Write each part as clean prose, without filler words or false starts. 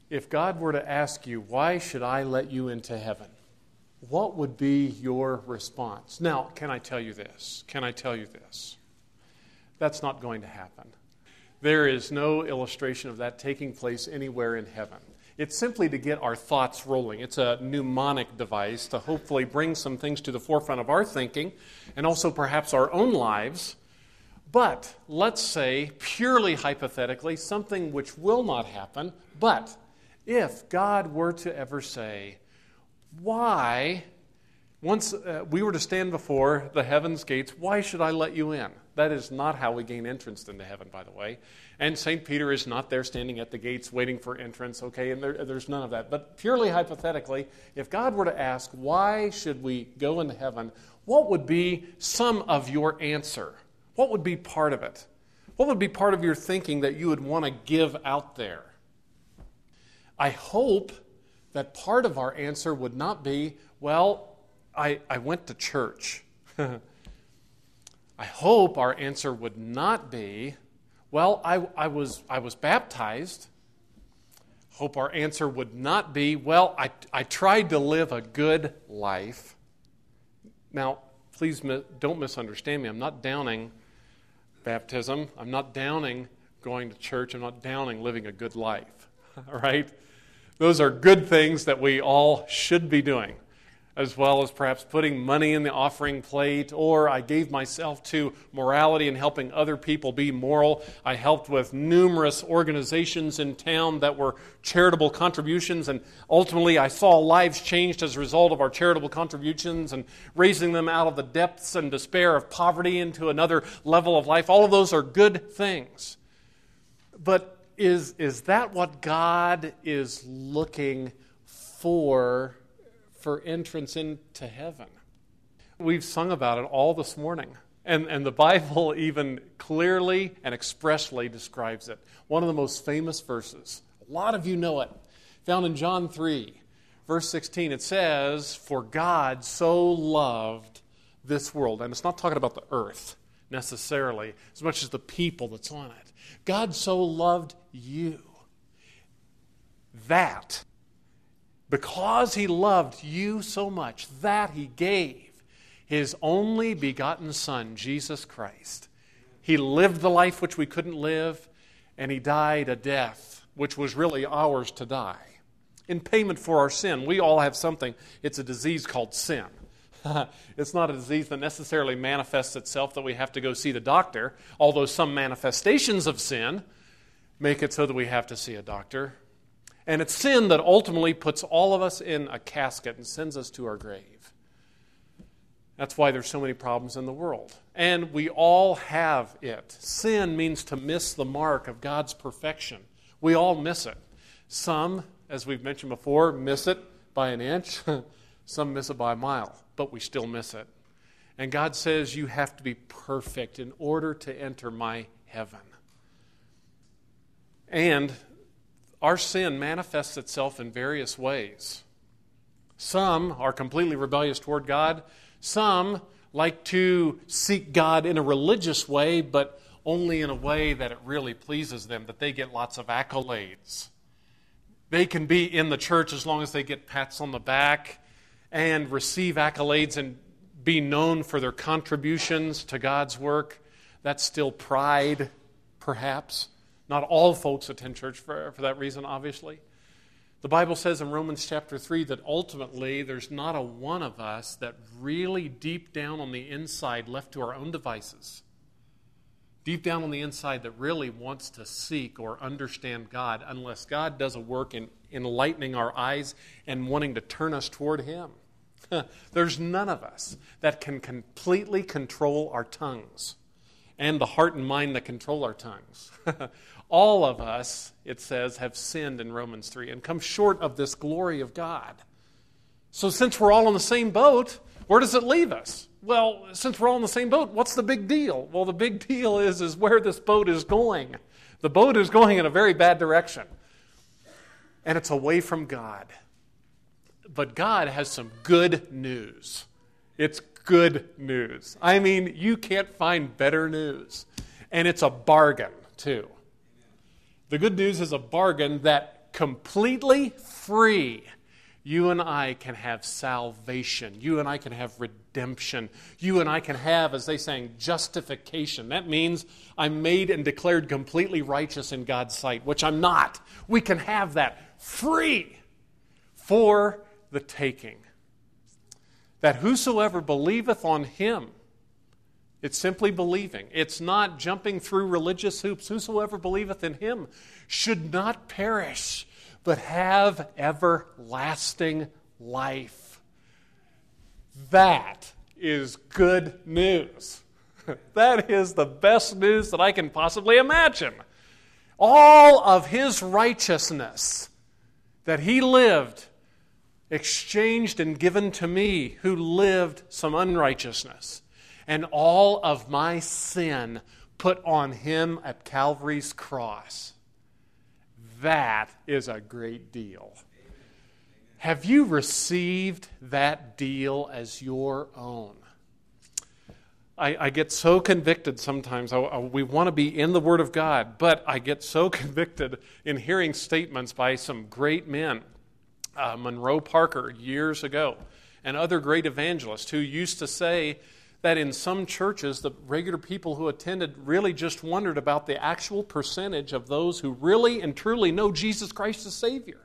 If God were to ask you, why should I let you into heaven? What would be your response? Now, can I tell you this? Can I tell you this? That's not going to happen. There is no illustration of that taking place anywhere in heaven. It's simply to get our thoughts rolling. It's a mnemonic device to hopefully bring some things to the forefront of our thinking and also perhaps our own lives. But let's say, purely hypothetically, something which will not happen, but if God were to ever say, why, once we were to stand before the heaven's gates, why should I let you in? That is not how we gain entrance into heaven, by the way. And St. Peter is not there standing at the gates waiting for entrance, okay? And there's none of that. But purely hypothetically, if God were to ask, why should we go into heaven, what would be some of your answer? What would be part of it? What would be part of your thinking that you would want to give out there? I hope that part of our answer would not be, well, I went to church. I hope our answer would not be, well, I was baptized. Hope our answer would not be, well, I tried to live a good life. Now, please don't misunderstand me. I'm not downing baptism. I'm not downing going to church. I'm not downing living a good life. All right? Those are good things that we all should be doing, as well as perhaps putting money in the offering plate, or I gave myself to morality and helping other people be moral. I helped with numerous organizations in town that were charitable contributions, and ultimately I saw lives changed as a result of our charitable contributions and raising them out of the depths and despair of poverty into another level of life. All of those are good things. But is that what God is looking for entrance into heaven? We've sung about it all this morning. And the Bible even clearly and expressly describes it. One of the most famous verses, a lot of you know it, found in John 3, verse 16. It says, "For God so loved this world." And it's not talking about the earth necessarily, as much as the people that's on it. God so loved you that because He loved you so much, that He gave His only begotten Son, Jesus Christ. He lived the life which we couldn't live, and He died a death which was really ours to die. In payment for our sin, we all have something. It's a disease called sin. It's not a disease that necessarily manifests itself that we have to go see the doctor, although some manifestations of sin make it so that we have to see a doctor. And it's sin that ultimately puts all of us in a casket and sends us to our grave. That's why there's so many problems in the world. And we all have it. Sin means to miss the mark of God's perfection. We all miss it. Some, as we've mentioned before, miss it by an inch. Some miss it by a mile, but we still miss it. And God says you have to be perfect in order to enter my heaven. And our sin manifests itself in various ways. Some are completely rebellious toward God. Some like to seek God in a religious way, but only in a way that it really pleases them, that they get lots of accolades. They can be in the church as long as they get pats on the back and receive accolades and be known for their contributions to God's work. That's still pride, perhaps. Not all folks attend church for that reason, obviously. The Bible says in Romans chapter 3 that ultimately there's not a one of us that really deep down on the inside, left to our own devices, deep down on the inside that really wants to seek or understand God unless God does a work in enlightening our eyes and wanting to turn us toward Him. There's none of us that can completely control our tongues and the heart and mind that control our tongues. All of us, it says, have sinned in Romans 3 and come short of this glory of God. So since we're all in the same boat, where does it leave us? Well, since we're all in the same boat, what's the big deal? Well, the big deal is where this boat is going. The boat is going in a very bad direction. And it's away from God. But God has some good news. It's good news. I mean, you can't find better news. And it's a bargain, too. The good news is a bargain that that completely free, you and I can have salvation. You and I can have redemption. You and I can have, as they sang, justification. That means I'm made and declared completely righteous in God's sight, which I'm not. We can have that free for the taking. That whosoever believeth on him, it's simply believing. It's not jumping through religious hoops. Whosoever believeth in him should not perish, but have everlasting life. That is good news. That is the best news that I can possibly imagine. All of his righteousness that he lived, exchanged and given to me who lived some unrighteousness. And all of my sin put on him at Calvary's cross. That is a great deal. Have you received that deal as your own? I get so convicted sometimes. We want to be in the Word of God, but I get so convicted in hearing statements by some great men. Monroe Parker years ago, and other great evangelists who used to say that in some churches, the regular people who attended really just wondered about the actual percentage of those who really and truly know Jesus Christ as Savior.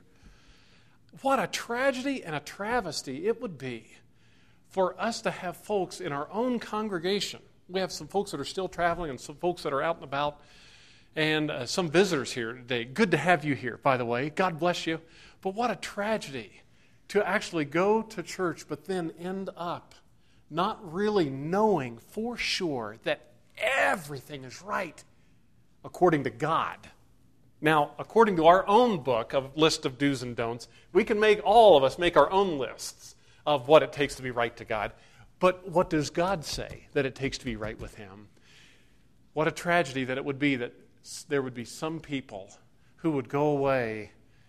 What a tragedy and a travesty it would be for us to have folks in our own congregation. We have some folks that are still traveling and some folks that are out and about, and some visitors here today. Good to have you here, by the way. God bless you. But what a tragedy to actually go to church but then end up not really knowing for sure that everything is right according to God. Now, according to our own book of list of do's and don'ts, we can all of us make our own lists of what it takes to be right to God. But what does God say that it takes to be right with Him? What a tragedy that it would be that there would be some people who would go away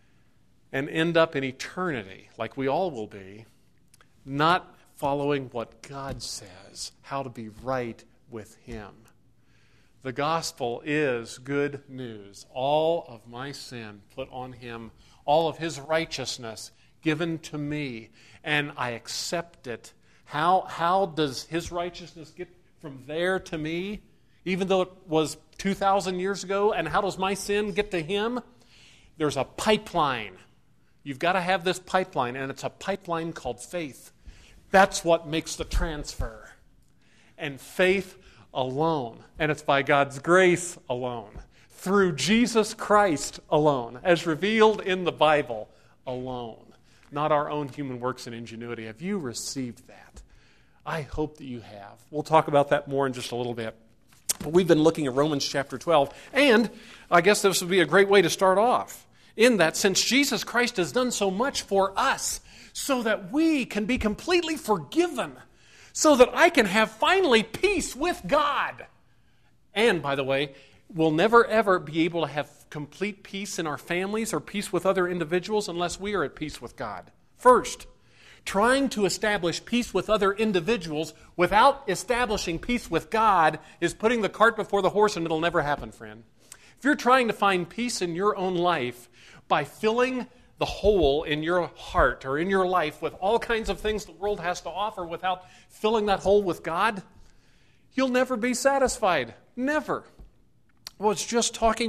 and end up in eternity, like we all will be, not following what God says, how to be right with Him. The gospel is good news. All of my sin put on Him, all of His righteousness given to me, and I accept it. How does His righteousness get from there to me, even though it was 2,000 years ago? And how does my sin get to Him? There's a pipeline. You've got to have this pipeline, and it's a pipeline called faith. That's what makes the transfer. And faith alone. And it's by God's grace alone. Through Jesus Christ alone. As revealed in the Bible alone. Not our own human works and ingenuity. Have you received that? I hope that you have. We'll talk about that more in just a little bit. But we've been looking at Romans chapter 12. And I guess this would be a great way to start off. In that, since Jesus Christ has done so much for us, so that we can be completely forgiven, so that I can have finally peace with God. And, by the way, we'll never ever be able to have complete peace in our families or peace with other individuals unless we are at peace with God. First, trying to establish peace with other individuals without establishing peace with God is putting the cart before the horse, and it'll never happen, friend. If you're trying to find peace in your own life by filling the hole in your heart or in your life with all kinds of things the world has to offer without filling that hole with God, you'll never be satisfied. Never. I was just talked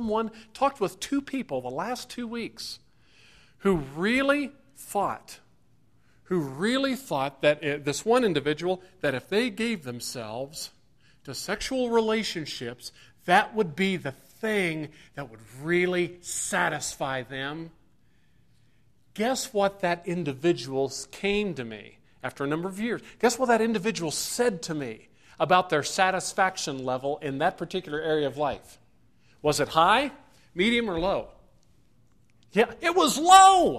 with two people the last 2 weeks who really thought that this one individual, that if they gave themselves to sexual relationships, that would be the thing that would really satisfy them. Guess what that individual came to me after a number of years? Guess what that individual said to me about their satisfaction level in that particular area of life? Was it high, medium, or low? Yeah, it was low.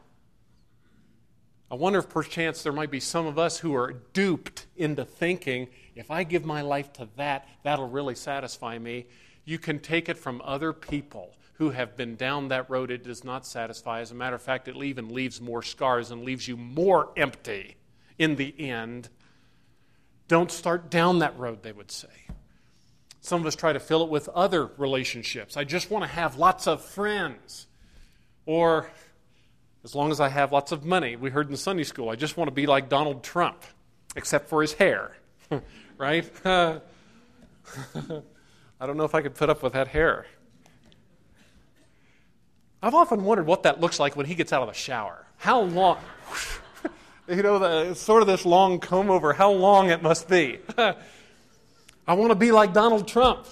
I wonder if perchance there might be some of us who are duped into thinking, if I give my life to that, that'll really satisfy me. You can take it from other people who have been down that road. It does not satisfy. As a matter of fact, it even leaves more scars and leaves you more empty in the end. Don't start down that road, they would say. Some of us try to fill it with other relationships. I just want to have lots of friends. Or, as long as I have lots of money. We heard in Sunday school, I just want to be like Donald Trump, except for his hair, right? I don't know if I could put up with that hair. I've often wondered what that looks like when he gets out of the shower. How long, sort of this long comb over, how long it must be. I want to be like Donald Trump.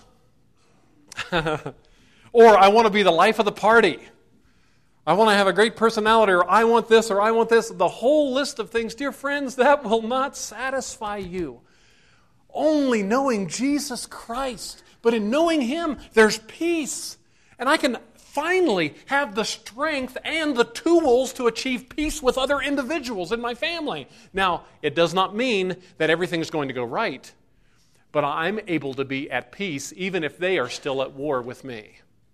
Or I want to be the life of the party. I want to have a great personality, or I want this, or I want this. The whole list of things, dear friends, that will not satisfy you. Only knowing Jesus Christ. But in knowing Him, there's peace. And I can finally have the strength and the tools to achieve peace with other individuals in my family. Now, it does not mean that everything's going to go right, but I'm able to be at peace even if they are still at war with me.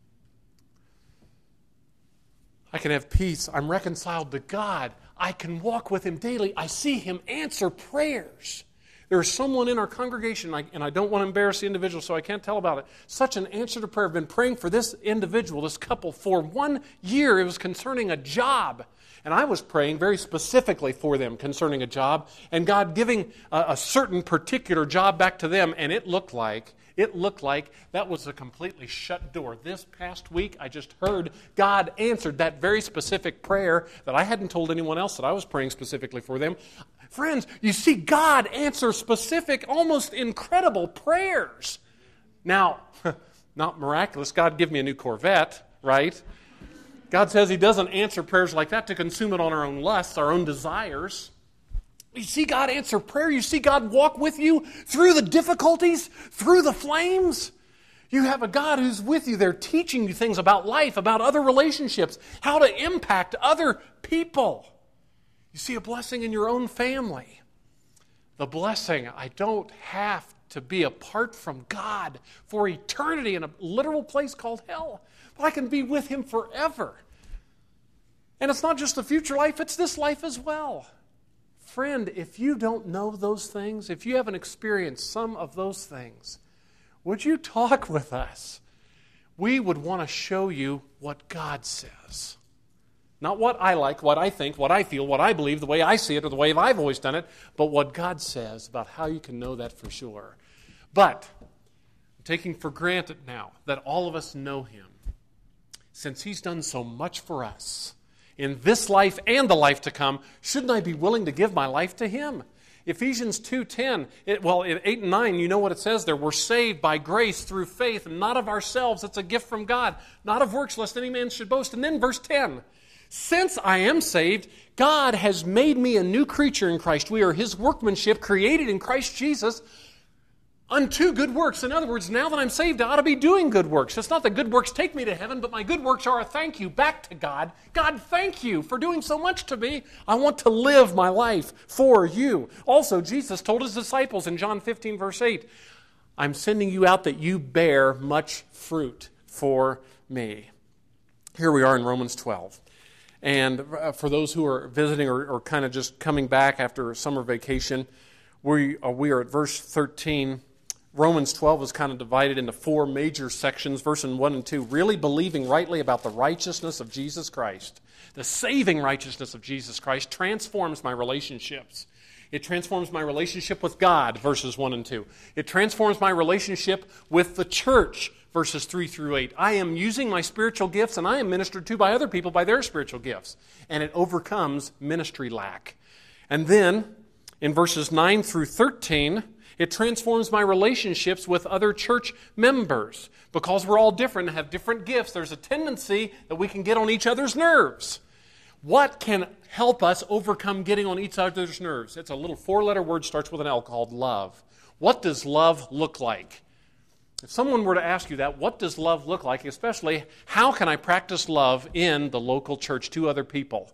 I can have peace. I'm reconciled to God. I can walk with Him daily. I see Him answer prayers. There's someone in our congregation, and I don't want to embarrass the individual, so I can't tell about it. Such an answer to prayer. I've been praying for this individual, this couple, for 1 year. It was concerning a job. And I was praying very specifically for them concerning a job, and God giving a certain particular job back to them, and it looked like that was a completely shut door. This past week, I just heard God answered that very specific prayer that I hadn't told anyone else that I was praying specifically for them. Friends, you see God answer specific, almost incredible prayers. Now, not miraculous. God give me a new Corvette, right? God says He doesn't answer prayers like that to consume it on our own lusts, our own desires. You see God answer prayer. You see God walk with you through the difficulties, through the flames. You have a God who's with you there teaching you things about life, about other relationships, how to impact other people. You see a blessing in your own family. The blessing, I don't have to be apart from God for eternity in a literal place called hell, but I can be with Him forever. And it's not just the future life, it's this life as well. Friend, if you don't know those things, if you haven't experienced some of those things, would you talk with us? We would want to show you what God says. Not what I like, what I think, what I feel, what I believe, the way I see it, or the way I've always done it, but what God says about how you can know that for sure. But I'm taking for granted now that all of us know Him, since He's done so much for us in this life and the life to come. Shouldn't I be willing to give my life to Him? Ephesians 2:10, in 8 and 9, you know what it says there. We're saved by grace through faith, and not of ourselves. It's a gift from God, not of works, lest any man should boast. And then verse 10, since I am saved, God has made me a new creature in Christ. We are His workmanship, created in Christ Jesus, unto good works. In other words, now that I'm saved, I ought to be doing good works. It's not that good works take me to heaven, but my good works are a thank you back to God. God, thank you for doing so much to me. I want to live my life for you. Also, Jesus told His disciples in John 15, verse 8, I'm sending you out that you bear much fruit for me. Here we are in Romans 12. And for those who are visiting or kind of just coming back after summer vacation, we are at verse 13. Romans 12 is kind of divided into 4 major sections, verses 1 and 2, really believing rightly about the righteousness of Jesus Christ. The saving righteousness of Jesus Christ transforms my relationships. It transforms my relationship with God, verses 1 and 2. It transforms my relationship with the church, verses 3 through 8. I am using my spiritual gifts, and I am ministered to by other people by their spiritual gifts. And it overcomes ministry lack. And then, in verses 9 through 13, it transforms my relationships with other church members. Because we're all different and have different gifts, there's a tendency that we can get on each other's nerves. What can help us overcome getting on each other's nerves? It's a little 4-letter word, starts with an L, called love. What does love look like? If someone were to ask you that, what does love look like? Especially, how can I practice love in the local church to other people?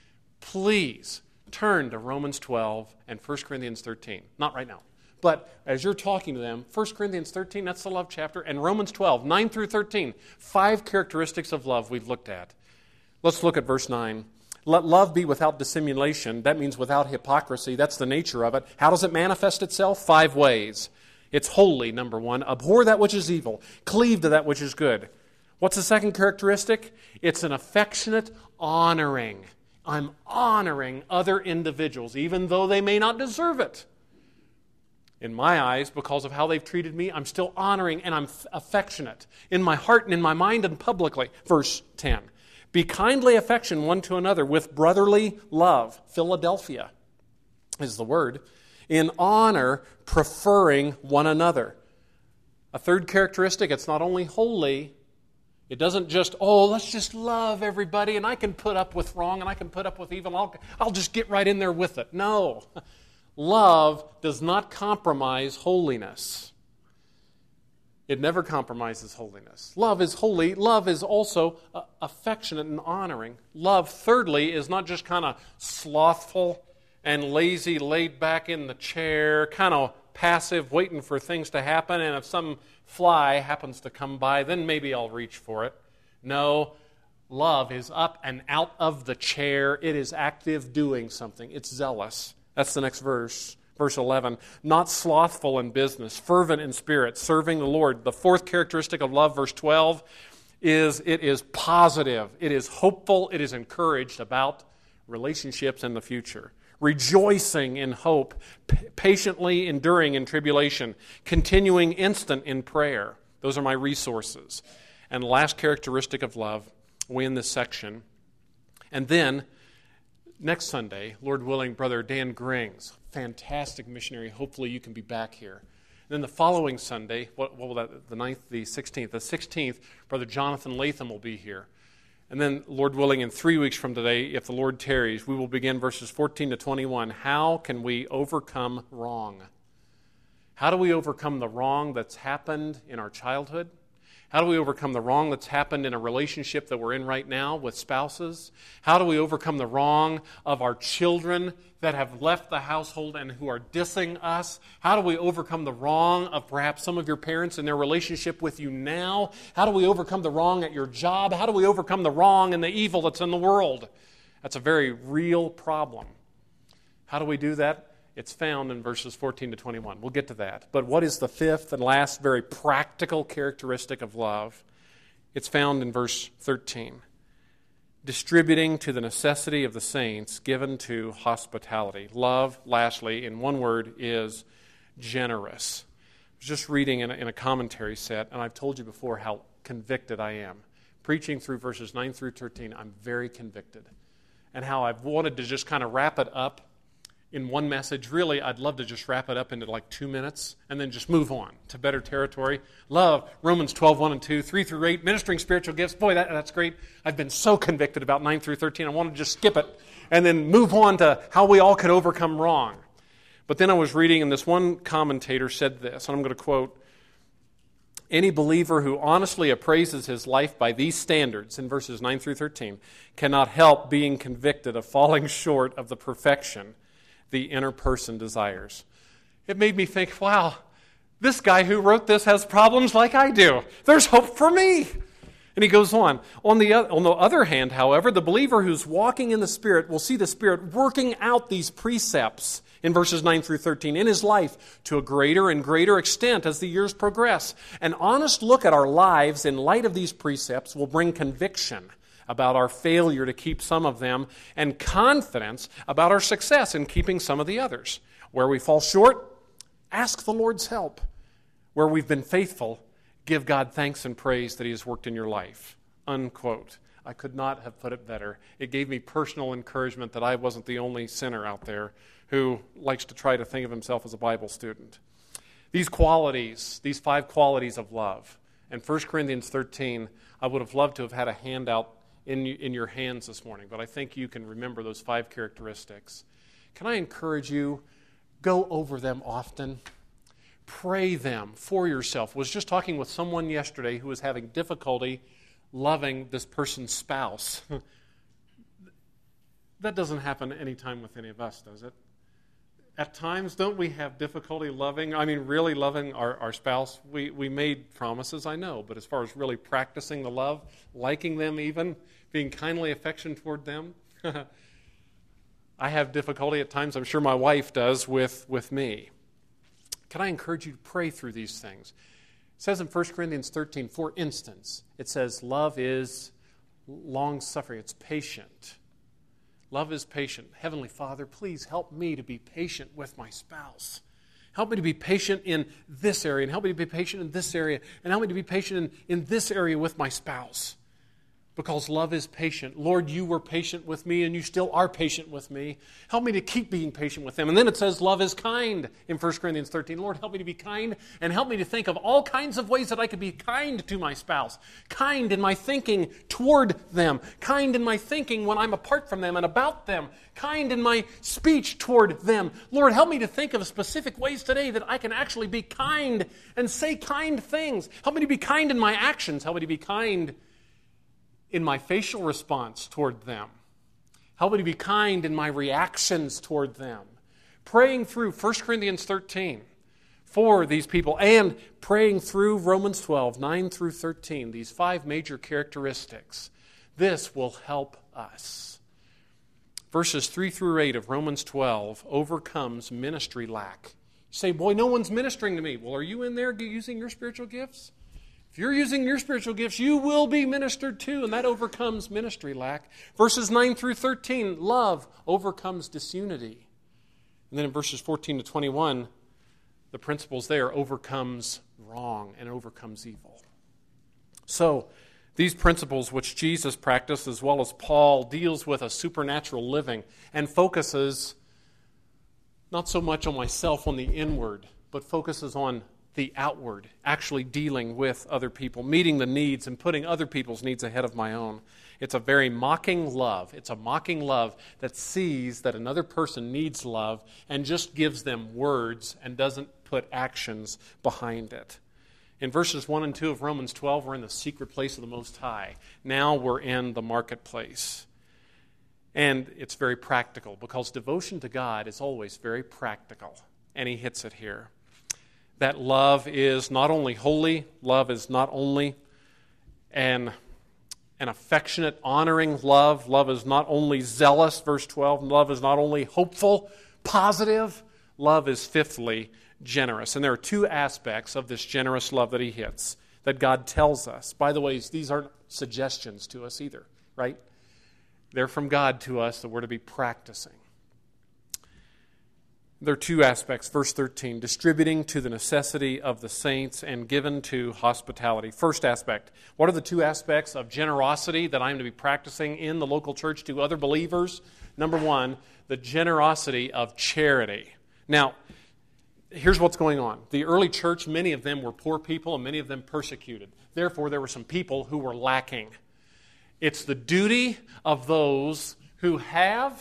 Please turn to Romans 12 and 1 Corinthians 13. Not right now. But as you're talking to them, 1 Corinthians 13, that's the love chapter, and Romans 12, 9 through 13, 5 characteristics of love we've looked at. Let's look at verse 9. Let love be without dissimulation. That means without hypocrisy. That's the nature of it. How does it manifest itself? 5 ways. It's holy, number 1. Abhor that which is evil. Cleave to that which is good. What's the second characteristic? It's an affectionate honoring. I'm honoring other individuals, even though they may not deserve it. In my eyes, because of how they've treated me, I'm still honoring and I'm affectionate in my heart and in my mind and publicly. Verse 10. Be kindly affectioned one to another with brotherly love. Philadelphia is the word. In honor, preferring one another. A third characteristic, it's not only holy, it doesn't just, let's just love everybody and I can put up with wrong and I can put up with evil. I'll just get right in there with it. No. Love does not compromise holiness. It never compromises holiness. Love is holy. Love is also affectionate and honoring. Love, thirdly, is not just kind of slothful and lazy, laid back in the chair, kind of passive, waiting for things to happen, and if some fly happens to come by, then maybe I'll reach for it. No, love is up and out of the chair. It is active, doing something. It's zealous. That's the next verse. Verse 11, not slothful in business, fervent in spirit, serving the Lord. The fourth characteristic of love, verse 12, is it is positive. It is hopeful. It is encouraged about relationships in the future. Rejoicing in hope, patiently enduring in tribulation, continuing instant in prayer. Those are my resources. And the last characteristic of love, we end this section. And then, next Sunday, Lord willing, Brother Dan Grings, fantastic missionary. Hopefully you can be back here. And then the following Sunday, what will that, the 9th, the 16th? The 16th, Brother Jonathan Latham will be here. And then, Lord willing, in 3 weeks from today, if the Lord tarries, we will begin verses 14 to 21. How can we overcome wrong? How do we overcome the wrong that's happened in our childhood? How do we overcome the wrong that's happened in a relationship that we're in right now with spouses? How do we overcome the wrong of our children that have left the household and who are dissing us? How do we overcome the wrong of perhaps some of your parents in their relationship with you now? How do we overcome the wrong at your job? How do we overcome the wrong and the evil that's in the world? That's a very real problem. How do we do that? It's found in verses 14 to 21. We'll get to that. But what is the fifth and last very practical characteristic of love? It's found in verse 13. Distributing to the necessity of the saints, given to hospitality. Love, lastly, in one word, is generous. I was just reading in a commentary set, and I've told you before how convicted I am. Preaching through verses 9 through 13, I'm very convicted. And how I've wanted to just kind of wrap it up in one message. Really, I'd love to just wrap it up into like 2 minutes and then just move on to better territory. Love, Romans 12, 1 and 2, 3 through 8, ministering spiritual gifts. Boy, that's great. I've been so convicted about 9 through 13. I want to just skip it and then move on to how we all could overcome wrong. But then I was reading, and this one commentator said this, and I'm going to quote, any believer who honestly appraises his life by these standards, in verses 9 through 13, cannot help being convicted of falling short of the perfection the inner person desires. It made me think, wow, this guy who wrote this has problems like I do. There's hope for me. And he goes on. On the other hand, however, the believer who's walking in the Spirit will see the Spirit working out these precepts in verses 9 through 13 in his life to a greater and greater extent as the years progress. An honest look at our lives in light of these precepts will bring conviction about our failure to keep some of them, and confidence about our success in keeping some of the others. Where we fall short, ask the Lord's help. Where we've been faithful, give God thanks and praise that He has worked in your life. Unquote. I could not have put it better. It gave me personal encouragement that I wasn't the only sinner out there who likes to try to think of himself as a Bible student. These qualities, these 5 qualities of love. And 1 Corinthians 13, I would have loved to have had a handout in your hands this morning, but I think you can remember those 5 characteristics. Can I encourage you, go over them often. Pray them for yourself. I was just talking with someone yesterday who was having difficulty loving this person's spouse. That doesn't happen any time with any of us, does it? At times, don't we have difficulty really loving our spouse? We made promises, I know, but as far as really practicing the love, liking them even, being kindly affectionate toward them, I have difficulty at times. I'm sure my wife does with me. Can I encourage you to pray through these things? It says in 1 Corinthians 13, for instance, it says love is long-suffering. It's patient. Love is patient. Heavenly Father, please help me to be patient with my spouse. Help me to be patient in this area, and help me to be patient in this area, and help me to be patient in this area with my spouse. Because love is patient. Lord, you were patient with me, and you still are patient with me. Help me to keep being patient with them. And then it says love is kind in 1 Corinthians 13. Lord, help me to be kind, and help me to think of all kinds of ways that I could be kind to my spouse. Kind in my thinking toward them. Kind in my thinking when I'm apart from them and about them. Kind in my speech toward them. Lord, help me to think of specific ways today that I can actually be kind and say kind things. Help me to be kind in my actions. Help me to be kind in my facial response toward them. Help me to be kind in my reactions toward them. Praying through 1 Corinthians 13 for these people, and praying through Romans 12, 9 through 13, these 5 major characteristics. This will help us. Verses 3 through 8 of Romans 12 overcomes ministry lack. You say, boy, no one's ministering to me. Well, are you in there using your spiritual gifts? If you're using your spiritual gifts, you will be ministered to, and that overcomes ministry lack. Verses 9 through 13, love overcomes disunity. And then in verses 14 to 21, the principles there overcomes wrong and overcomes evil. So, these principles which Jesus practiced as well as Paul deals with a supernatural living and focuses not so much on myself on the inward, but focuses on the outward, actually dealing with other people, meeting the needs and putting other people's needs ahead of my own. It's a very mocking love. It's a mocking love that sees that another person needs love and just gives them words and doesn't put actions behind it. In verses 1 and 2 of Romans 12, we're in the secret place of the Most High. Now we're in the marketplace. And it's very practical because devotion to God is always very practical. And he hits it here. That love is not only holy, love is not only an affectionate, honoring love. Love is not only zealous, verse 12. Love is not only hopeful, positive. Love is fifthly generous. And there are 2 aspects of this generous love that he hits, that God tells us. By the way, these aren't suggestions to us either, right? They're from God to us that we're to be practicing. There are 2 aspects. Verse 13, distributing to the necessity of the saints and given to hospitality. First aspect, what are the 2 aspects of generosity that I'm to be practicing in the local church to other believers? Number 1, the generosity of charity. Now, here's what's going on. The early church, many of them were poor people and many of them persecuted. Therefore, there were some people who were lacking. It's the duty of those who have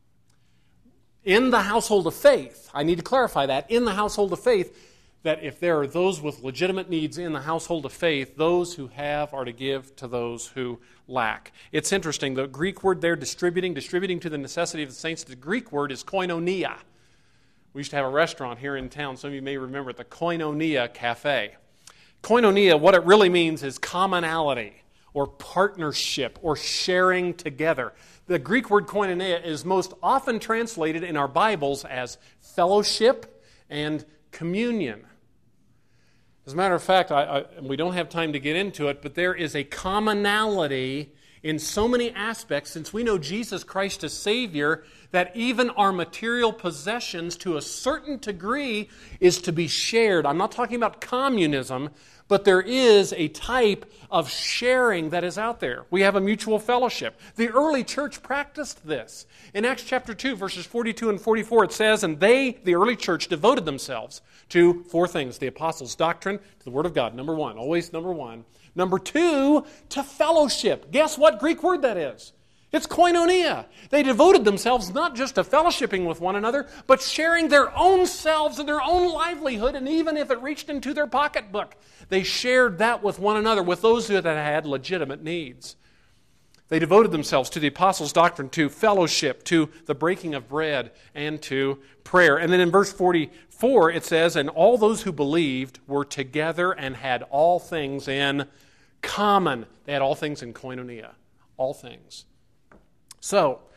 in the household of faith, I need to clarify that, in the household of faith, that if there are those with legitimate needs in the household of faith, those who have are to give to those who lack. It's interesting, the Greek word there, distributing to the necessity of the saints, the Greek word is koinonia. We used to have a restaurant here in town, some of you may remember it, the Koinonia Cafe. Koinonia, what it really means is commonality, or partnership, or sharing together. The Greek word koinonia is most often translated in our Bibles as fellowship and communion. As a matter of fact, we don't have time to get into it, but there is a commonality in so many aspects, since we know Jesus Christ as Savior, that even our material possessions to a certain degree is to be shared. I'm not talking about communism, but there is a type of sharing that is out there. We have a mutual fellowship. The early church practiced this. In Acts chapter 2, verses 42 and 44, it says, and they, the early church, devoted themselves to 4 things. The apostles' doctrine, to the Word of God, number 1, always number 1. Number 2, to fellowship. Guess what Greek word that is? It's koinonia. They devoted themselves not just to fellowshipping with one another, but sharing their own selves and their own livelihood, and even if it reached into their pocketbook, they shared that with one another, with those that had legitimate needs. They devoted themselves to the apostles' doctrine, to fellowship, to the breaking of bread, and to prayer. And then in verse 44, it says, and all those who believed were together and had all things in common. They had all things in koinonia. All things. So,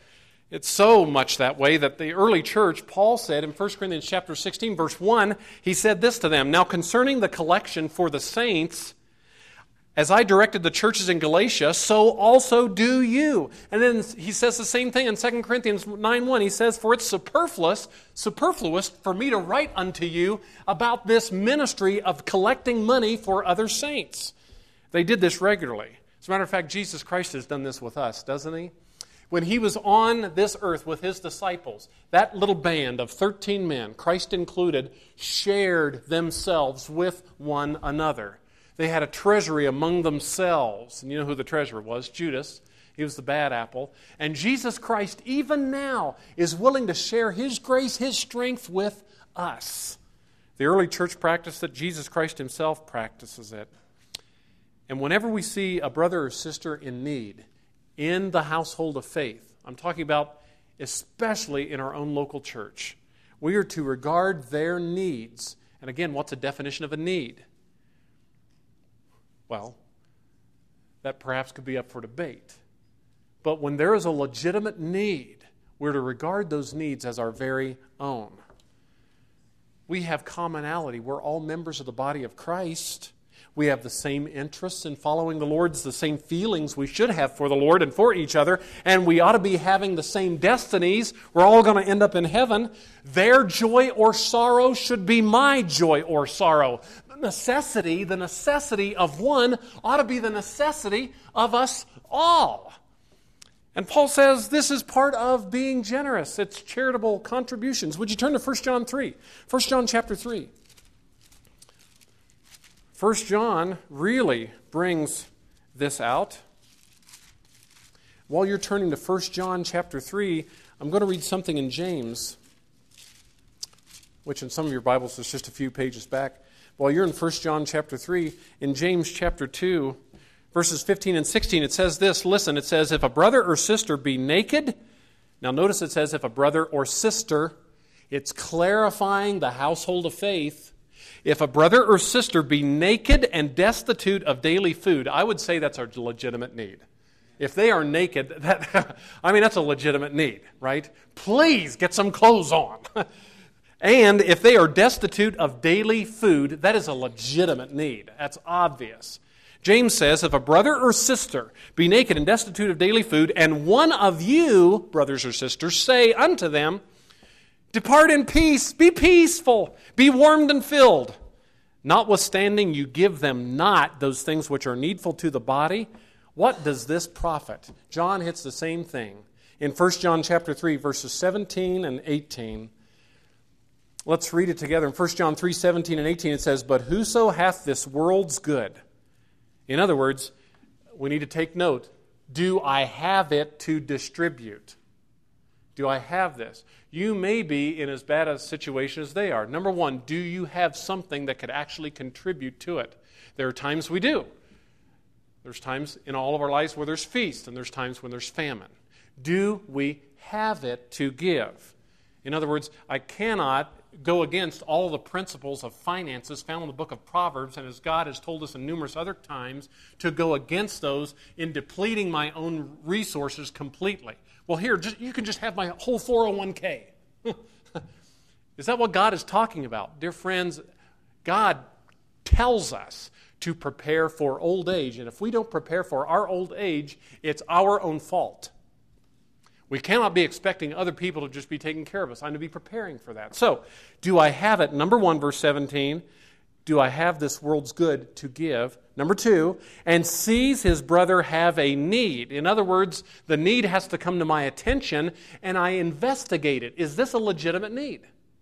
It's so much that way that the early church, Paul said in 1 Corinthians chapter 16, verse 1, he said this to them, "Now concerning the collection for the saints, as I directed the churches in Galatia, so also do you." And then he says the same thing in 2 Corinthians 9:1. He says, "For it's superfluous for me to write unto you about this ministry of collecting money for other saints." They did this regularly. As a matter of fact, Jesus Christ has done this with us, doesn't he? When he was on this earth with his disciples, that little band of 13 men, Christ included, shared themselves with one another. They had a treasury among themselves. And you know who the treasurer was? Judas. He was the bad apple. And Jesus Christ, even now, is willing to share his grace, his strength with us. The early church practiced it. Jesus Christ himself practices it. And whenever we see a brother or sister in need in the household of faith, I'm talking about especially in our own local church, we are to regard their needs. And again, what's a definition of a need? Well, that perhaps could be up for debate. But when there is a legitimate need, we're to regard those needs as our very own. We have commonality. We're all members of the body of Christ. We have the same interests in following the Lord, the same feelings we should have for the Lord and for each other, and we ought to be having the same destinies. We're all going to end up in heaven. Their joy or sorrow should be my joy or sorrow. The necessity of one ought to be the necessity of us all. And Paul says this is part of being generous. It's charitable contributions. Would you turn to 1 John 3? 1 John chapter 3. 1 John really brings this out. While you're turning to 1 John chapter 3, I'm going to read something in James, which in some of your Bibles is just a few pages back. While you're in 1 John chapter 3, in James chapter 2, verses 15 and 16, it says this. Listen, it says, "If a brother or sister be naked," now notice it says if a brother or sister, it's clarifying the household of faith. If a brother or sister be naked and destitute of daily food, I would say that's a legitimate need. If they are naked, that's a legitimate need, right? Please get some clothes on. And if they are destitute of daily food, that is a legitimate need. That's obvious. James says, if a brother or sister be naked and destitute of daily food, and one of you, brothers or sisters, say unto them, "Depart in peace, be peaceful, be warmed and filled. Notwithstanding, you give them not those things which are needful to the body. What does this profit?" John hits the same thing in 1 John chapter 3, verses 17 and 18. Let's read it together. In 1 John 3, 17 and 18, it says, "But whoso hath this world's good." In other words, we need to take note. Do I have it to distribute? Do I have this? You may be in as bad a situation as they are. Number one, do you have something that could actually contribute to it? There are times we do. There's times in all of our lives where there's feast, and there's times when there's famine. Do we have it to give? In other words, I cannot go against all the principles of finances found in the book of Proverbs, and as God has told us in numerous other times, to go against those in depleting my own resources completely. Well, here, you can just have my whole 401k. Is that what God is talking about? Dear friends, God tells us to prepare for old age, and if we don't prepare for our old age, it's our own fault. We cannot be expecting other people to just be taking care of us. I'm to be preparing for that. So, do I have it? Number one, verse 17, do I have this world's good to give? Number two, and sees his brother have a need. In other words, the need has to come to my attention, and I investigate it. Is this a legitimate need?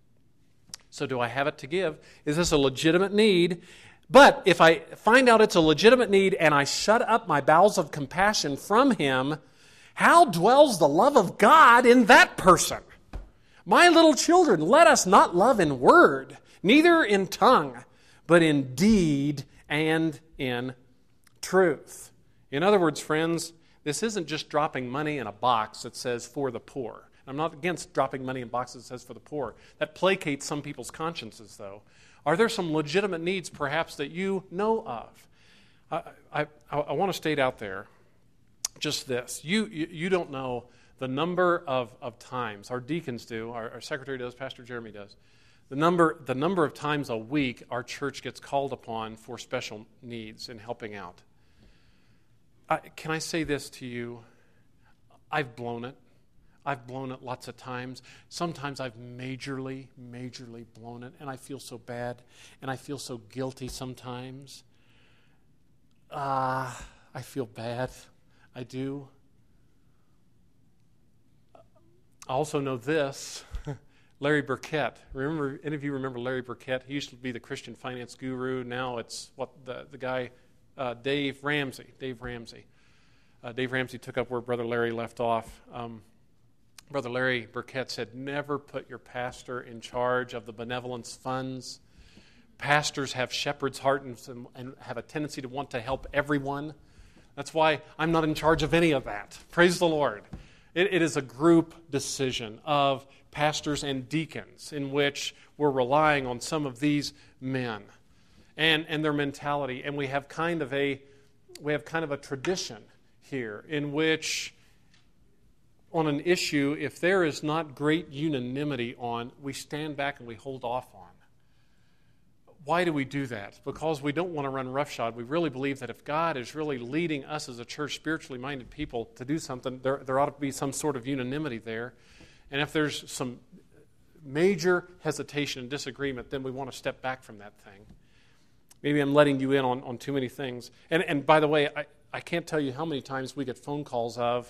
So do I have it to give? Is this a legitimate need? But if I find out it's a legitimate need and I shut up my bowels of compassion from him, how dwells the love of God in that person? My little children, let us not love in word, neither in tongue, but in deed and in truth. In other words, friends, this isn't just dropping money in a box that says for the poor. I'm not against dropping money in boxes that says for the poor. That placates some people's consciences, though. Are there some legitimate needs, perhaps, that you know of? I want to state out there just this. You don't know the number of times, our deacons do, our secretary does, Pastor Jeremy does, the number of times a week our church gets called upon for special needs and helping out. Can I say this to you? I've blown it. I've blown it lots of times. Sometimes I've majorly blown it, and I feel so bad, and I feel so guilty sometimes. I feel bad. I do. I also know this. Larry Burkett. Remember, any of you remember Larry Burkett? He used to be the Christian finance guru. Now it's the guy, Dave Ramsey. Dave Ramsey took up where Brother Larry left off. Brother Larry Burkett said, never put your pastor in charge of the benevolence funds. Pastors have shepherd's heart and have a tendency to want to help everyone. That's why I'm not in charge of any of that. Praise the Lord. It is a group decision of pastors and deacons in which we're relying on some of these men and their mentality. And we have kind of a tradition here in which on an issue, if there is not great unanimity on, we stand back and we hold off on. Why do we do that? Because we don't want to run roughshod. We really believe that if God is really leading us as a church, spiritually minded people, to do something, there ought to be some sort of unanimity there. And if there's some major hesitation and disagreement, then we want to step back from that thing. Maybe I'm letting you in on too many things. And by the way, I can't tell you how many times we get phone calls of,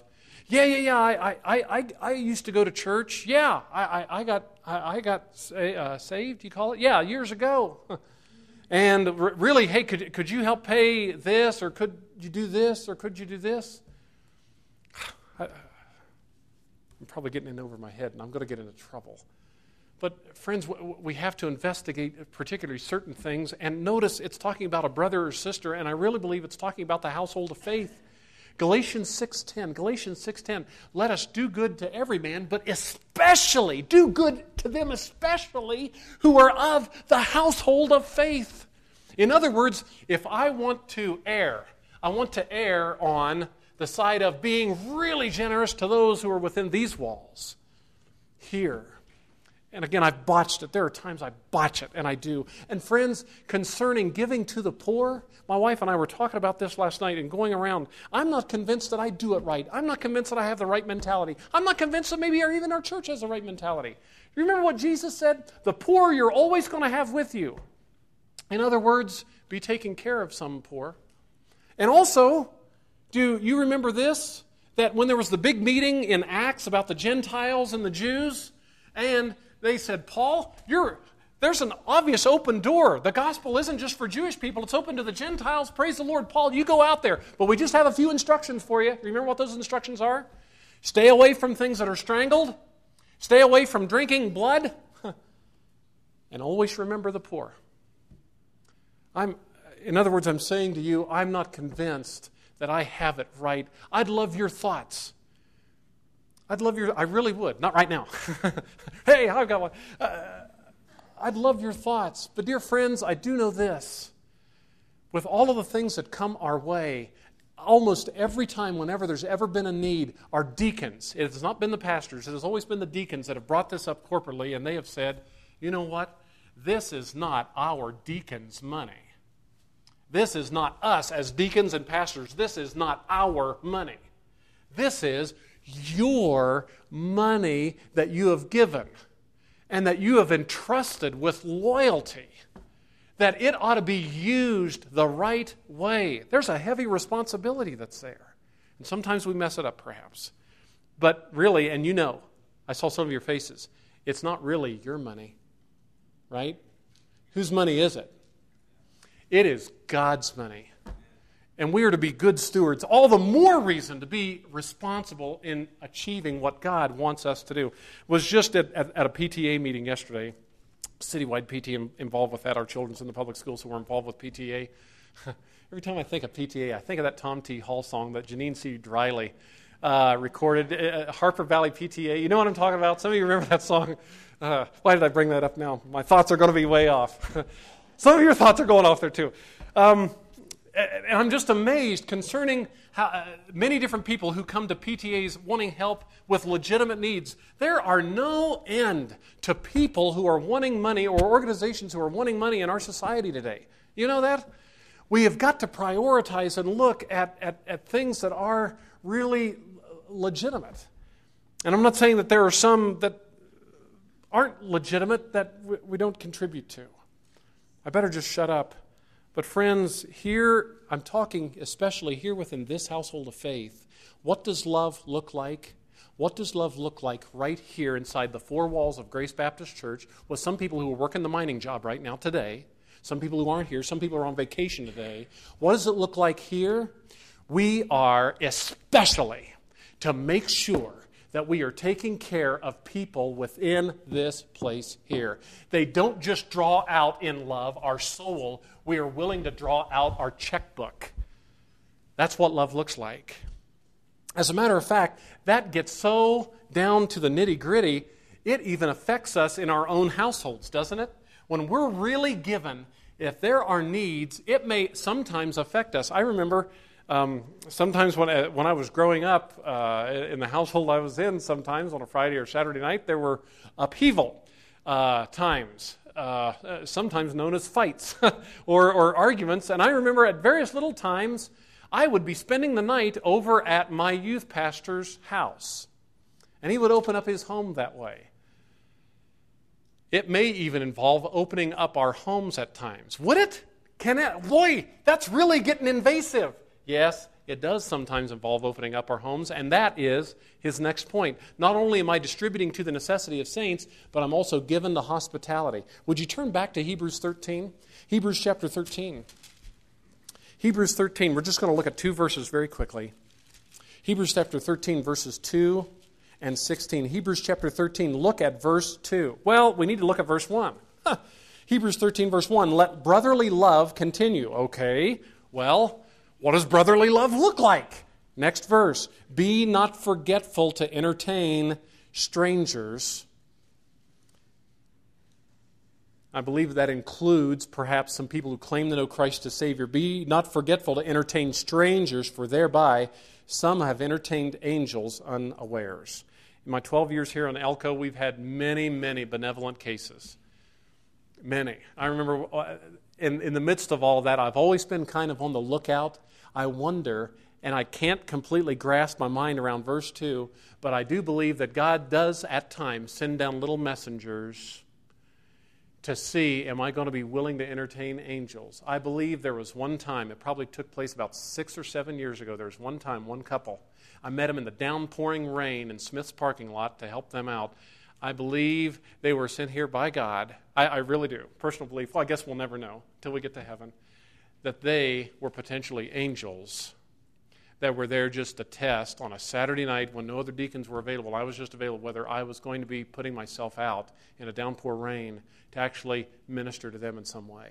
I used to go to church. Yeah, I got saved, you call it? Yeah, years ago. And really, hey, could you help pay this, or could you do this, or could you do this? I'm probably getting in over my head, and I'm going to get into trouble. But friends, we have to investigate particularly certain things, and notice it's talking about a brother or sister, and I really believe it's talking about the household of faith. Galatians 6:10, let us do good to every man, but especially do good to them especially who are of the household of faith. In other words, if I want to err on the side of being really generous to those who are within these walls here. And again, I've botched it. There are times I botch it, and I do. And friends, concerning giving to the poor, my wife and I were talking about this last night and going around. I'm not convinced that I do it right. I'm not convinced that I have the right mentality. I'm not convinced that maybe even our church has the right mentality. Remember what Jesus said? The poor you're always going to have with you. In other words, be taking care of some poor. And also, do you remember this? That when there was the big meeting in Acts about the Gentiles and the Jews, and they said, Paul, there's an obvious open door. The gospel isn't just for Jewish people. It's open to the Gentiles. Praise the Lord. Paul, you go out there. But we just have a few instructions for you. Remember what those instructions are? Stay away from things that are strangled. Stay away from drinking blood. And always remember the poor. In other words, I'm saying to you, I'm not convinced that I have it right. I'd love your thoughts. I really would. Not right now. Hey, I've got one. I'd love your thoughts. But dear friends, I do know this. With all of the things that come our way, almost every time, whenever there's ever been a need, our deacons, it has not been the pastors, it has always been the deacons that have brought this up corporately, and they have said, you know what? This is not our deacons' money. This is not us as deacons and pastors. This is not our money. This is your money that you have given and that you have entrusted with loyalty, that it ought to be used the right way. There's a heavy responsibility that's there. And sometimes we mess it up, perhaps. But really, and you know, I saw some of your faces, it's not really your money, right? Whose money is it? It is God's money. And we are to be good stewards. All the more reason to be responsible in achieving what God wants us to do. Was just at a PTA meeting yesterday, citywide PTA involved with that. Our children's in the public schools who were involved with PTA. Every time I think of PTA, I think of that Tom T. Hall song that Janine C. Driley recorded, Harper Valley PTA. You know what I'm talking about? Some of you remember that song. Why did I bring that up now? My thoughts are going to be way off. Some of your thoughts are going off there too. And I'm just amazed concerning how many different people who come to PTAs wanting help with legitimate needs. There are no end to people who are wanting money or organizations who are wanting money in our society today. You know that? We have got to prioritize and look at things that are really legitimate. And I'm not saying that there are some that aren't legitimate that we don't contribute to. I better just shut up. But friends, here, I'm talking especially here within this household of faith. What does love look like? What does love look like right here inside the four walls of Grace Baptist Church with some people who are working the mining job right now today, some people who aren't here, some people are on vacation today. What does it look like here? We are especially to make sure that we are taking care of people within this place here. They don't just draw out in love our soul. We are willing to draw out our checkbook. That's what love looks like. As a matter of fact, that gets so down to the nitty-gritty, it even affects us in our own households, doesn't it? When we're really given, if there are needs, it may sometimes affect us. I remember sometimes when I was growing up in the household I was in, sometimes on a Friday or Saturday night, there were upheaval times, sometimes known as fights or arguments. And I remember at various little times, I would be spending the night over at my youth pastor's house. And he would open up his home that way. It may even involve opening up our homes at times. Would it? Can it? Boy, that's really getting invasive. Yes, it does sometimes involve opening up our homes, and that is his next point. Not only am I distributing to the necessity of saints, but I'm also given to hospitality. Would you turn back to Hebrews 13? Hebrews chapter 13. Hebrews 13, we're just going to look at two verses very quickly. Hebrews chapter 13, verses 2 and 16. Hebrews chapter 13, look at verse 2. Well, we need to look at verse 1. Hebrews 13, verse 1, let brotherly love continue. Okay, well, what does brotherly love look like? Next verse. Be not forgetful to entertain strangers. I believe that includes perhaps some people who claim to know Christ as Savior. Be not forgetful to entertain strangers, for thereby some have entertained angels unawares. In my 12 years here on Elko, we've had many, many benevolent cases. Many. I remember in the midst of all of that, I've always been kind of on the lookout. I wonder, and I can't completely grasp my mind around verse 2, but I do believe that God does at times send down little messengers to see, am I going to be willing to entertain angels? I believe there was one time, it probably took place about 6 or 7 years ago, there was one time, one couple, I met them in the downpouring rain in Smith's parking lot to help them out. I believe they were sent here by God. I really do. Personal belief. Well, I guess we'll never know until we get to heaven. That they were potentially angels that were there just to test on a Saturday night when no other deacons were available. I was just available whether I was going to be putting myself out in a downpour rain to actually minister to them in some way.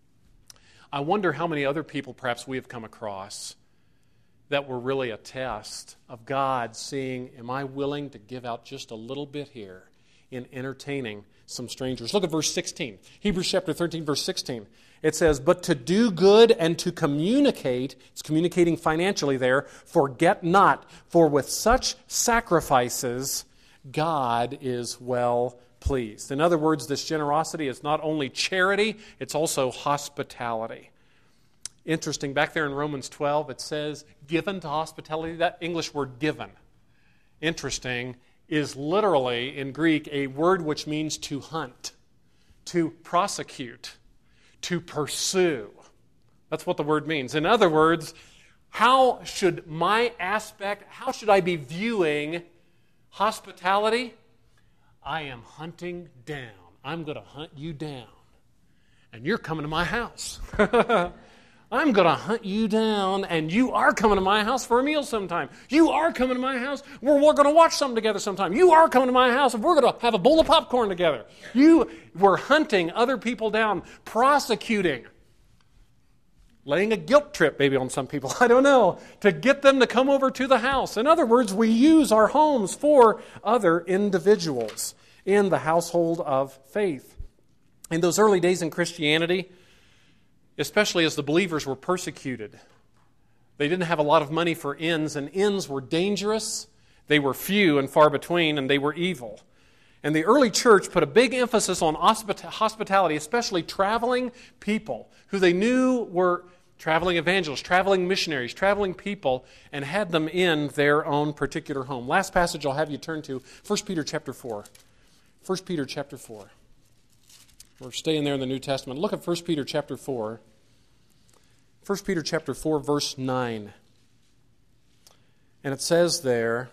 I wonder how many other people perhaps we have come across that were really a test of God seeing, am I willing to give out just a little bit here in entertaining some strangers? Look at verse 16. Hebrews chapter 13, verse 16. It says, but to do good and to communicate, it's communicating financially there, forget not, for with such sacrifices God is well pleased. In other words, this generosity is not only charity, it's also hospitality. Interesting, back there in Romans 12, it says, given to hospitality. That English word given, interesting, is literally in Greek a word which means to hunt, to prosecute, to pursue. That's what the word means. In other words, how should I be viewing hospitality? I am hunting down. I'm going to hunt you down. And you're coming to my house. I'm going to hunt you down, and you are coming to my house for a meal sometime. You are coming to my house. We're going to watch something together sometime. You are coming to my house, and we're going to have a bowl of popcorn together. You were hunting other people down, prosecuting, laying a guilt trip maybe on some people, I don't know, to get them to come over to the house. In other words, we use our homes for other individuals in the household of faith. In those early days in Christianity, especially as the believers were persecuted. They didn't have a lot of money for inns, and inns were dangerous. They were few and far between, and they were evil. And the early church put a big emphasis on hospitality, especially traveling people who they knew were traveling evangelists, traveling missionaries, traveling people, and had them in their own particular home. Last passage I'll have you turn to, 1 Peter chapter 4. 1 Peter chapter 4. We're staying there in the New Testament. Look at 1 Peter chapter 4. 1 Peter chapter 4, verse 9. And it says there,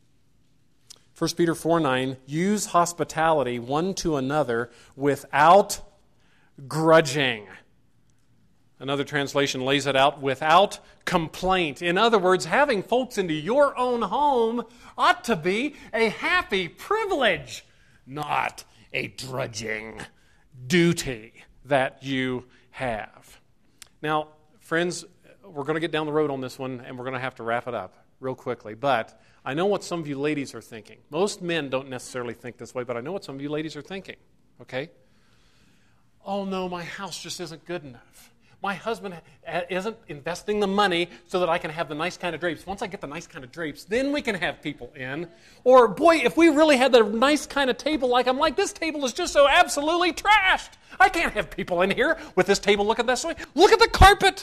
1 Peter 4:9, use hospitality one to another without grudging. Another translation lays it out, without complaint. In other words, having folks into your own home ought to be a happy privilege, not a drudging duty that you have. Now, friends, we're going to get down the road on this one, and we're going to have to wrap it up real quickly. But I know what some of you ladies are thinking. Most men don't necessarily think this way, but I know what some of you ladies are thinking. Okay? Oh no, my house just isn't good enough. My husband isn't investing the money so that I can have the nice kind of drapes. Once I get the nice kind of drapes, then we can have people in. Or, boy, if we really had the nice kind of table, like I'm like, this table is just so absolutely trashed. I can't have people in here with this table looking this way. Look at the carpet.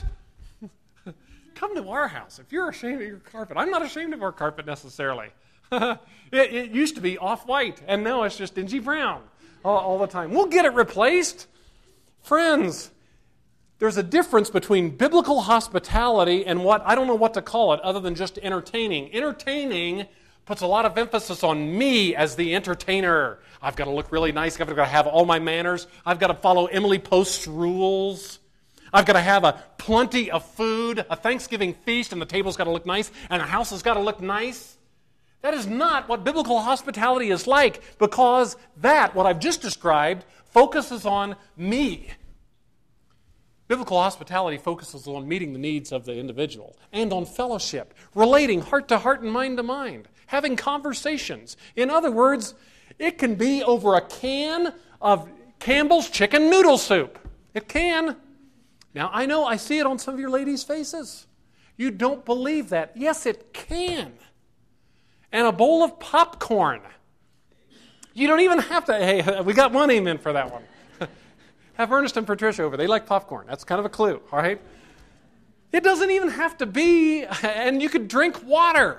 Come to our house if you're ashamed of your carpet. I'm not ashamed of our carpet necessarily. It used to be off-white, and now it's just dingy brown all the time. We'll get it replaced. Friends, there's a difference between biblical hospitality and what, I don't know what to call it other than just entertaining. Entertaining puts a lot of emphasis on me as the entertainer. I've got to look really nice. I've got to have all my manners. I've got to follow Emily Post's rules. I've got to have plenty of food, a Thanksgiving feast, and the table's got to look nice, and the house has got to look nice. That is not what biblical hospitality is like, because that, what I've just described, focuses on me. Biblical hospitality focuses on meeting the needs of the individual and on fellowship, relating heart to heart and mind to mind, having conversations. In other words, it can be over a can of Campbell's chicken noodle soup. It can. Now, I know I see it on some of your ladies' faces. You don't believe that. Yes, it can. And a bowl of popcorn. You don't even have to, hey, we got one amen for that one. Have Ernest and Patricia over. They like popcorn. That's kind of a clue, all right? It doesn't even have to be, and you could drink water.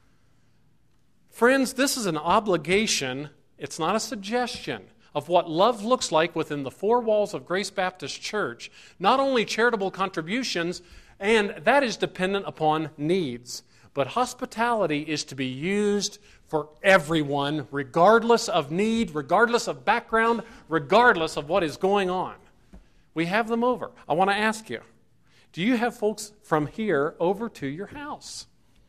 Friends, this is an obligation. It's not a suggestion of what love looks like within the four walls of Grace Baptist Church. Not only charitable contributions, and that is dependent upon needs, but hospitality is to be used for everyone, regardless of need, regardless of background, regardless of what is going on. We have them over. I want to ask you, do you have folks from here over to your house?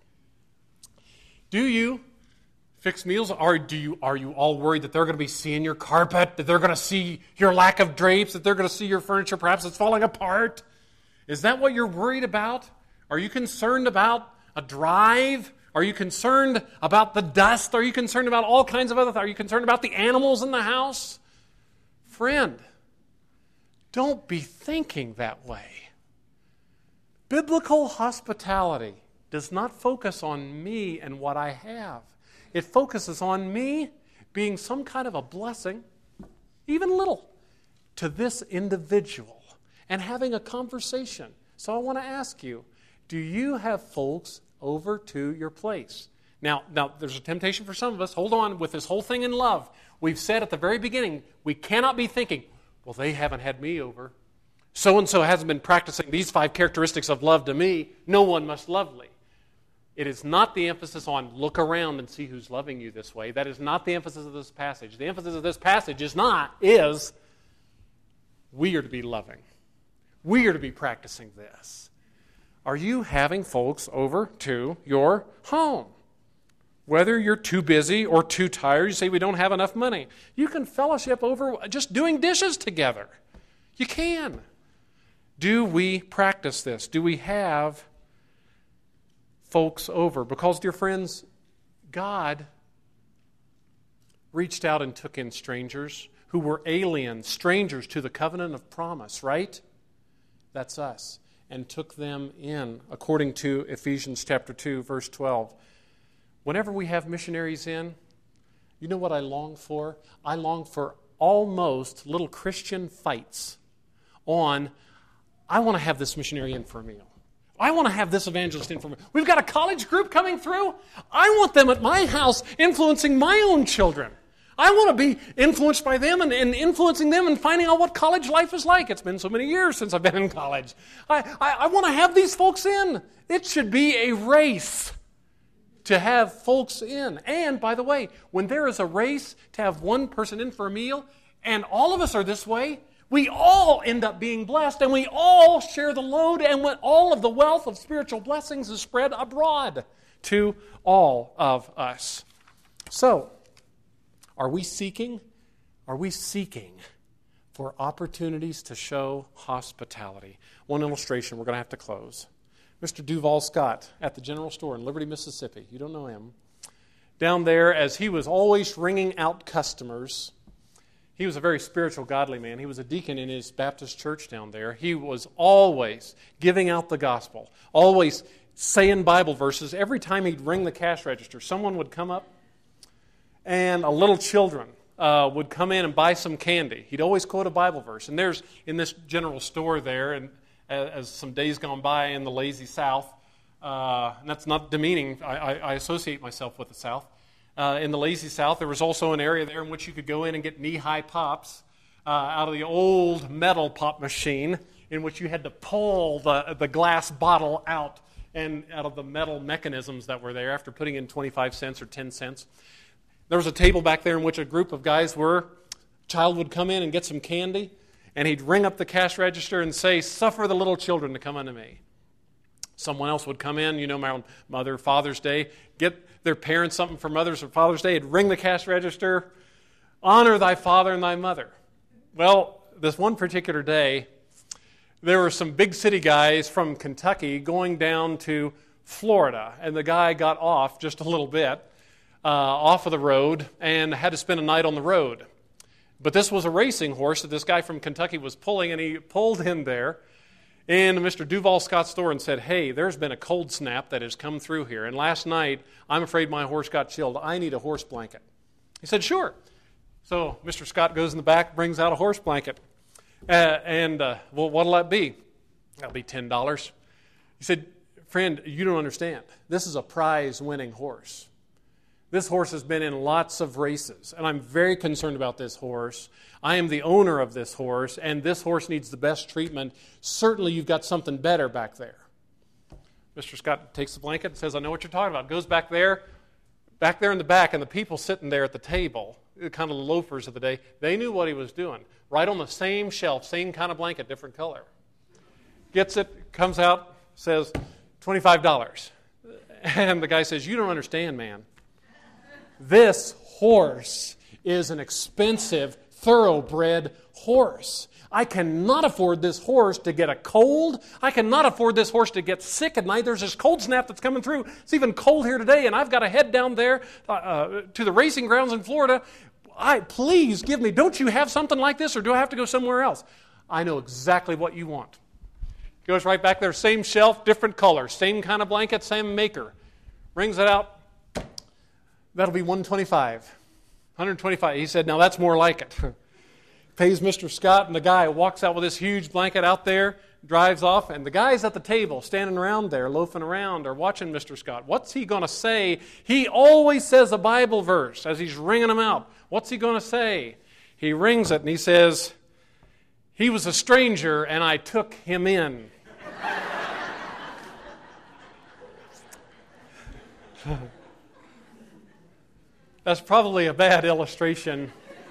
Do you fix meals, or are you all worried that they're going to be seeing your carpet, that they're going to see your lack of drapes, that they're going to see your furniture perhaps it's falling apart? Is that what you're worried about? Are you concerned about a drive? Are you concerned about the dust? Are you concerned about all kinds of other things? Are you concerned about the animals in the house? Friend, don't be thinking that way. Biblical hospitality does not focus on me and what I have. It focuses on me being some kind of a blessing, even little, to this individual and having a conversation. So I want to ask you, do you have folks over to your place? Now, there's a temptation for some of us. Hold on, with this whole thing in love, we've said at the very beginning, we cannot be thinking, well, they haven't had me over. So-and-so hasn't been practicing these 5 characteristics of love to me. No one must love me. It is not the emphasis on look around and see who's loving you this way. That is not the emphasis of this passage. The emphasis of this passage is we are to be loving. We are to be practicing this. Are you having folks over to your home? Whether you're too busy or too tired, you say we don't have enough money. You can fellowship over just doing dishes together. You can. Do we practice this? Do we have folks over? Because, dear friends, God reached out and took in strangers who were aliens, strangers to the covenant of promise, right? that's us, and took them in, according to Ephesians chapter 2, verse 12. Whenever we have missionaries in, you know what I long for? I long for almost little Christian fights on, I want to have this missionary in for a meal. I want to have this evangelist in for a meal. We've got a college group coming through. I want them at my house influencing my own children. I want to be influenced by them and influencing them and finding out what college life is like. It's been so many years since I've been in college. I want to have these folks in. It should be a race to have folks in. And, by the way, when there is a race to have one person in for a meal, and all of us are this way, we all end up being blessed, and we all share the load, and when all of the wealth of spiritual blessings is spread abroad to all of us. So, are we seeking for opportunities to show hospitality? One illustration, we're going to have to close. Mr. Duval Scott at the general store in Liberty, Mississippi. You don't know him. Down there, as he was always ringing out customers, he was a very spiritual, godly man. He was a deacon in his Baptist church down there. He was always giving out the gospel, always saying Bible verses. Every time he'd ring the cash register, someone would come up, and a little children would come in and buy some candy. He'd always quote a Bible verse. And there's, in this general store there, and as some days gone by in the lazy South, and that's not demeaning, I associate myself with the South. In the lazy South, there was also an area there in which you could go in and get knee-high pops out of the old metal pop machine, in which you had to pull the glass bottle out and out of the metal mechanisms that were there after putting in 25 cents or 10 cents. There was a table back there in which a group of guys were. A child would come in and get some candy, and he'd ring up the cash register and say, "Suffer the little children to come unto me." Someone else would come in, around Mother, Father's Day, get their parents something for Mother's or Father's Day. He'd ring the cash register, "Honor thy father and thy mother." Well, this one particular day, there were some big city guys from Kentucky going down to Florida, and the guy got off just a little bit off of the road and had to spend a night on the road. But this was a racing horse that this guy from Kentucky was pulling, and he pulled in there in Mr. Duval Scott's store and said, "Hey, there's been a cold snap that has come through here, and last night I'm afraid my horse got chilled. I need a horse blanket." He said, "Sure." So Mr. Scott goes in the back, brings out a horse blanket. Well, what'll that be? That'll be $10. He said, "Friend, you don't understand. This is a prize-winning horse. This horse has been in lots of races, and I'm very concerned about this horse. I am the owner of this horse, and this horse needs the best treatment. Certainly you've got something better back there." Mr. Scott takes the blanket and says, "I know what you're talking about." Goes back there in the back, and the people sitting there at the table, kind of the loafers of the day, they knew what he was doing. Right on the same shelf, same kind of blanket, different color. Gets it, comes out, says, $25. And the guy says, "You don't understand, man. This horse is an expensive, thoroughbred horse. I cannot afford this horse to get a cold. I cannot afford this horse to get sick at night. There's this cold snap that's coming through. It's even cold here today, and I've got to head down there to the racing grounds in Florida. Please give me, don't you have something like this, or do I have to go somewhere else?" "I know exactly what you want." Goes right back there, same shelf, different color, same kind of blanket, same maker. Rings it out. "That'll be $125. $125. He said, "Now that's more like it." Pays Mr. Scott, and the guy walks out with this huge blanket out there, drives off, and the guys at the table standing around there, loafing around, are watching Mr. Scott. What's he going to say? He always says a Bible verse as he's ringing them out. What's he going to say? He rings it, and he says, "He was a stranger, and I took him in." That's probably a bad illustration.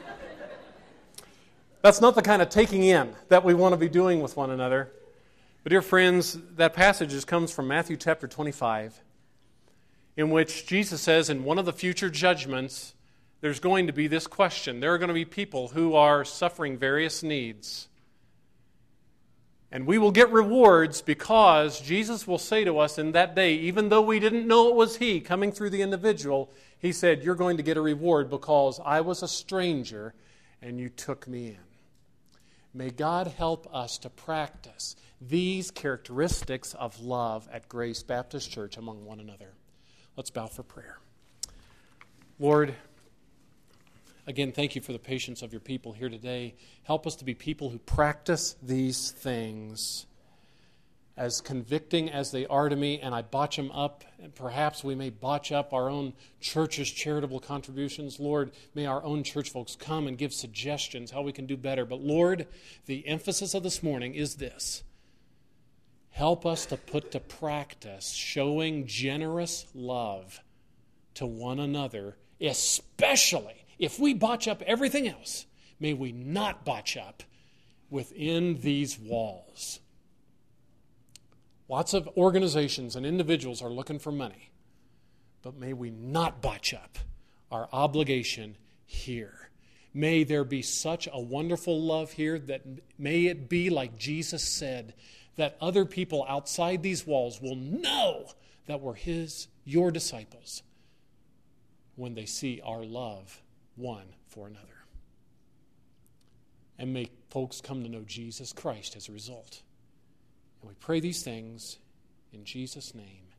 That's not the kind of taking in that we want to be doing with one another. But dear friends, that passage comes from Matthew chapter 25, in which Jesus says in one of the future judgments, there's going to be this question. There are going to be people who are suffering various needs. And we will get rewards because Jesus will say to us in that day, even though we didn't know it was He coming through the individual, He said, "You're going to get a reward because I was a stranger and you took me in." May God help us to practice these characteristics of love at Grace Baptist Church among one another. Let's bow for prayer. Lord, again, thank you for the patience of your people here today. Help us to be people who practice these things, as convicting as they are to me, and I botch them up, and perhaps we may botch up our own church's charitable contributions. Lord, may our own church folks come and give suggestions how we can do better. But Lord, the emphasis of this morning is this. Help us to put to practice showing generous love to one another, especially if we botch up everything else. May we not botch up within these walls. Lots of organizations and individuals are looking for money, but may we not botch up our obligation here. May there be such a wonderful love here that may it be like Jesus said, that other people outside these walls will know that we're your disciples when they see our love one for another. And may folks come to know Jesus Christ as a result. And we pray these things in Jesus' name.